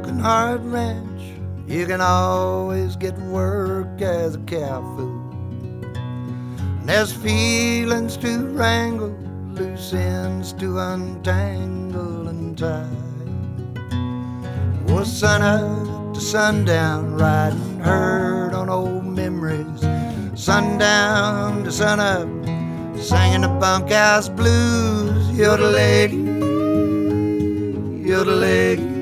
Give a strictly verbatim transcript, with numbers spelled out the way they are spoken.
Broken Heart Ranch, you can always get work as a cowfool. And there's feelings to wrangle, loose ends to untangle and tie. Oh, sun up to sundown, riding herd on old memories. Sundown to sun up, singing the bunkhouse blues. You're the lady, you're the lady